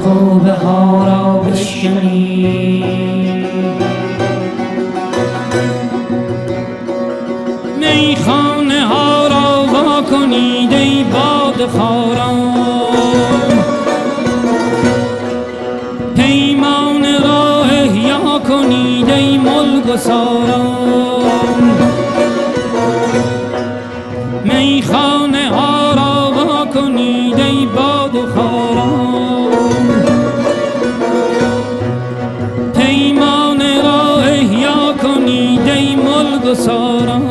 توبه ها را بشکنید. میخانه ها را وا کنید ای باده خواران، پیمان را احیا کنید ای ملک‌گساران. میخانه ها را وا کنید ای باده خواران، پیمان را احیا کنید ای ملک‌گساران.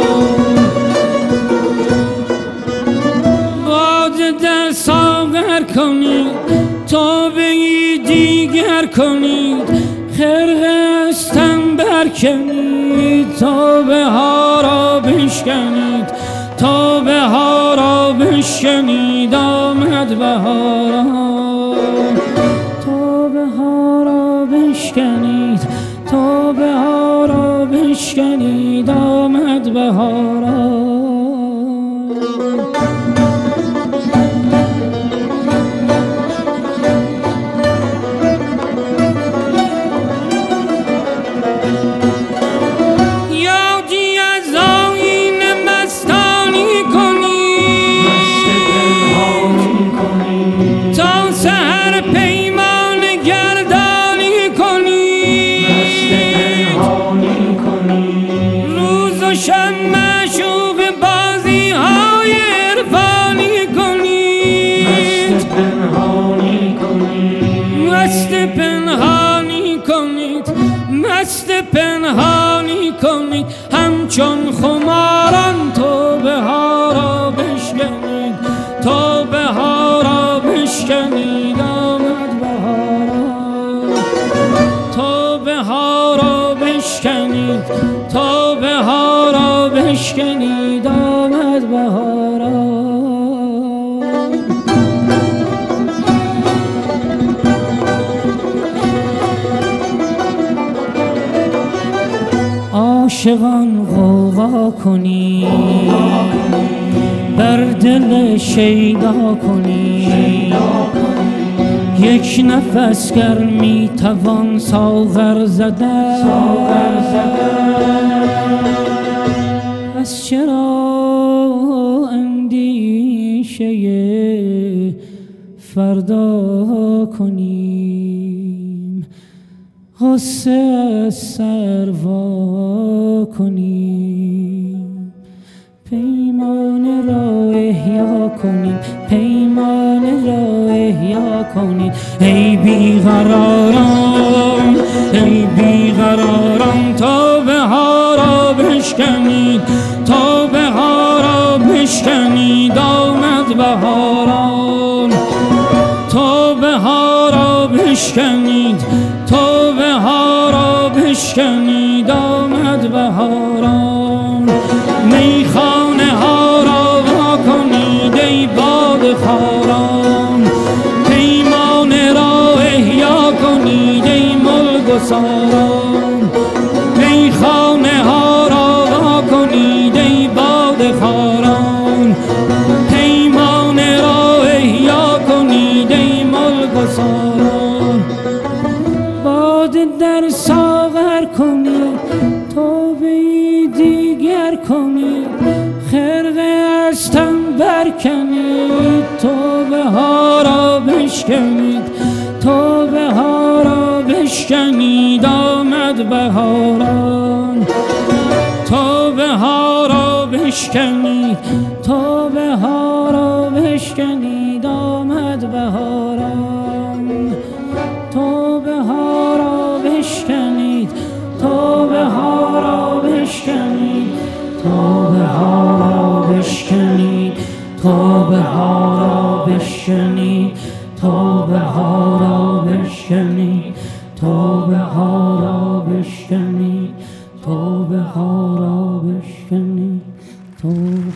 باده در ساغر کنید، توبه دیگر کنید، خرقه از تن برکنید، توبه ها را بشکنید، توبه ها را بشکنید. آمد بهاران، توبه ها را بشکنید، توبه ها را بشکنید. آمد بهاران. معشوق بازی های عرفانی کنید، مست پنهانی کنید، مست پنهانی کنید. همچون خماران توبه ها را بشکنید، توبه ها را بشکنید. آمد بهاران، توبه ها را بشکنید، توبه ها را بشکنید. آمد بهاران. عاشقان غوغا کنید، بر دل شیدا کنید، یک نفس گر می توان ساغر زدن، پس چرا اندیشه فردا کنیم، غصه از سر وا کنیم، پیمان را احیا کنیم، پیمان را احیا کنیم. ای بیقراران، ای بیقراران، توبه ها را بشکنید، توبه ها را بشکنید. آمد بهاران، توبه ها را بشکنید، توبه ها را بشکنید. آمد بهاران. میخانه ها را وا کنید ای باده خواران، پیمان را احیا کنید ای ملک‌گساران. میخانه ها را وا کنید ای باده خواران، پیمان را احیا کنید ای ملک‌گساران. باده در ساغر کنید، توبه دیگر کنید، خرقه از تن برکنید، توبه ها را بشکنید، توبه ها را بشکنید. آمد بهاران، توبه ها را بشکنید، توبه ها را بشکنید. آمد بهاران، توبه ها را بشکنید، توبه ها را بشکنید، توبه ها را بشکنید، توبه ها را بشکنید، توبه ها را بشکنید، توبه ها را بشکنید، توبه ها را بشکنید.